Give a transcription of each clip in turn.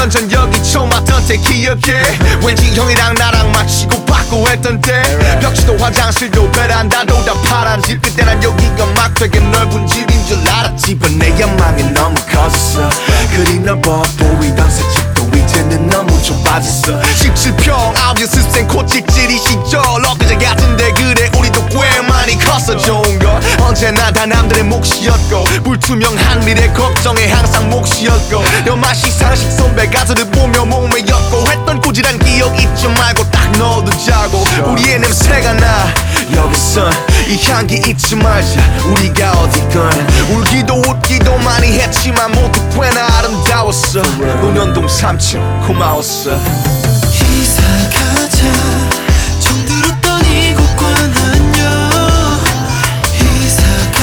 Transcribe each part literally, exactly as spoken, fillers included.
완전 여기 처음 왔던 때 기억해. 왠지 형이랑 나랑 맞히고 받고 했던 때 벽지도 화장실도 베란다도 다 파란 집. 그때 난 여기가 막 되게 넓은 집인 줄 알았지. But 내 연망이 너무 커졌어. 그리 넓어 보이던 새 집도 이제는 너무 좁아졌어. 십칠 평 아홉 연습생 코찍질이 시절 엊그제 같은데 그래 우리도 꽤 많이 컸어. 좋은 거 언제나 다 남들의 몫이었고 불투명한 미래 걱정에 항상 몫이었고 연마식 상식 선배 가수를 보며 몸매였고 했던 고지란 기억 잊지 말고 딱 넣어두자고. 우리의 냄새가 나 여기선 이 향기 잊지 말자. 우리가 어디건 울기도 웃기도 많이 했지만 모두 꽤나 아름다웠어. 논현동 삼 층 고마웠어. 이사 가자 처음 들었던 이곳과 난요. 이사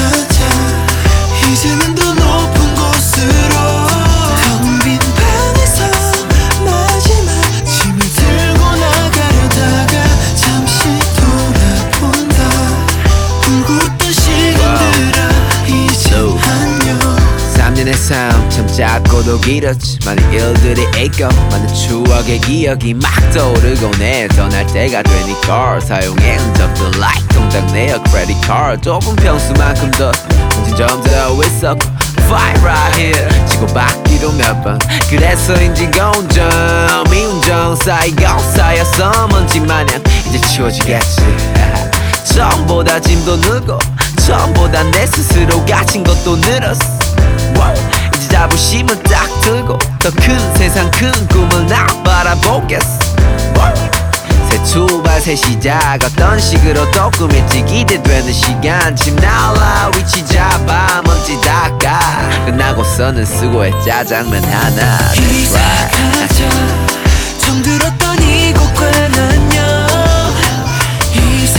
가자 이제는 더 높은 곳으로. 텅 빈 방에서 마지막 짐을 들고 나가려다가 잠시 돌아본다. 울고 웃던 시간들아 이제 안녕. 삼 년의 삶 참 짧고도 길었지. 많은 일들이 있고 많은 추억의 기억이 막 떠오르곤 해. 떠날 때가 되니까 사용한 적도 like 통장 내역 credit card 좁은 평수만큼 더 정신 좀 더 있었고 fight right here 치고받기도 몇 번. 그래서인지 운전 미운전 쌓이고 쌓여서 먼지 마냥 이제 치워지겠지. 처음보다 짐도 늘고 처음보다 내 스스로 가진 것도 늘었어. 이제 자부심을 딱 들고 더 큰 세상 큰 꿈을 나 바라보겠어. 새 출발 새 시작 어떤 식으로 또 꾸밀지 기대되는 시간. 짐 나올라 위치 잡아 먼지 닦아 끝나고서는 수고해 짜장면 하나. 이사 가자 처음 들었던 이곳과 난요. 이사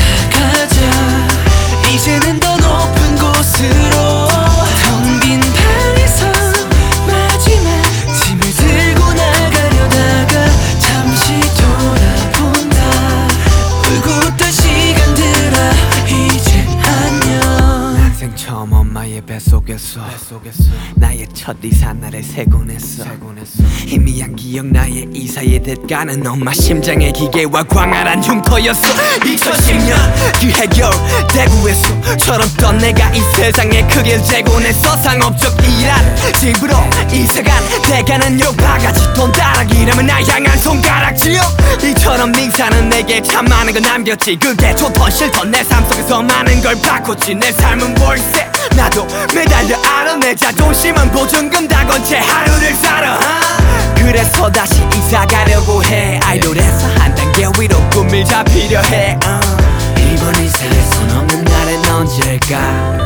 가자 이제는 더 높은 곳으로. 텅 빈 방에서 마지막 짐을 들고 나가려다가 잠시 돌아본다. 울고 웃던 시간들아 이제 안녕. 난생 처음 엄마의 뱃속에서 나의 첫 이사 날을 세곤 했어. 희미한 기억 나의 이사의 대가는 엄마 심장의 기계와 광활한 흉터였어. 이천십 년 그 해결 대구에서 처럼 던 내가 이 세상에 크길 재곤 했어. 상업적 일한 집으로 이사간 대가는 요 바가지 돈다락이라면 나 향한 손가락질. 이처럼 밍사는 내게 참 많은 걸 남겼지. 그게 좋던 싫던 내 삶 속에서 많은 걸 바꿨지. 내 삶은 월세 나도 매달려 알아. 내 자존심은 보증금 다 건 채 하루를 살아. 그래서 다시 이사 가려고 해. 아이돌에서 한 단계 위로 꿈을 잡히려 해. 이번 이사에 손 없는 날엔 언제일까.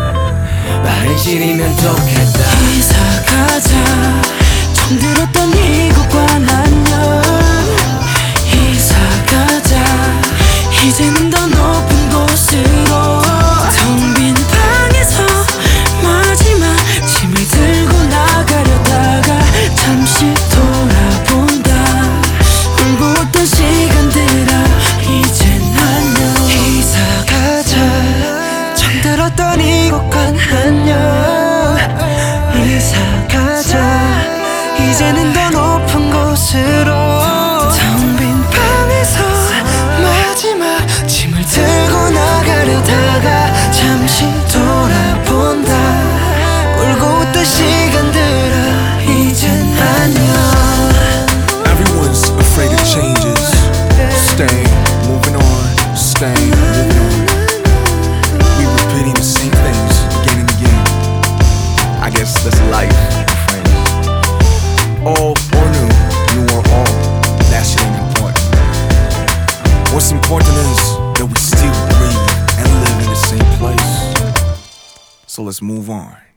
빠른 시일이면 좋겠다. 이사 가자 처음 들었던 이곳과 난요. 이사 가자 이제는 더 높은 곳으로. 텅 빈 방에서 마지막 짐을 들고 나가려다가 잠시 돌아본다. 울고 웃던 시간들아 이젠 안녕. 이사 가자 처음 들었던 이곳과 안녕. 이사 가자 이제는 더 높은 곳으로. 텅 빈 방에서 마지막 짐을 들고 나가려다가 잠시 돌아본다. 울고 웃던 시간들아 이젠 안녕. Everyone's afraid of changes. Stay, moving on, stay, moving on. We repeating the same things again and again. I guess that's life, friends. Old or new, new or old, that shit ain't important. What's important is that we still breathe and live in the same place. So let's move on.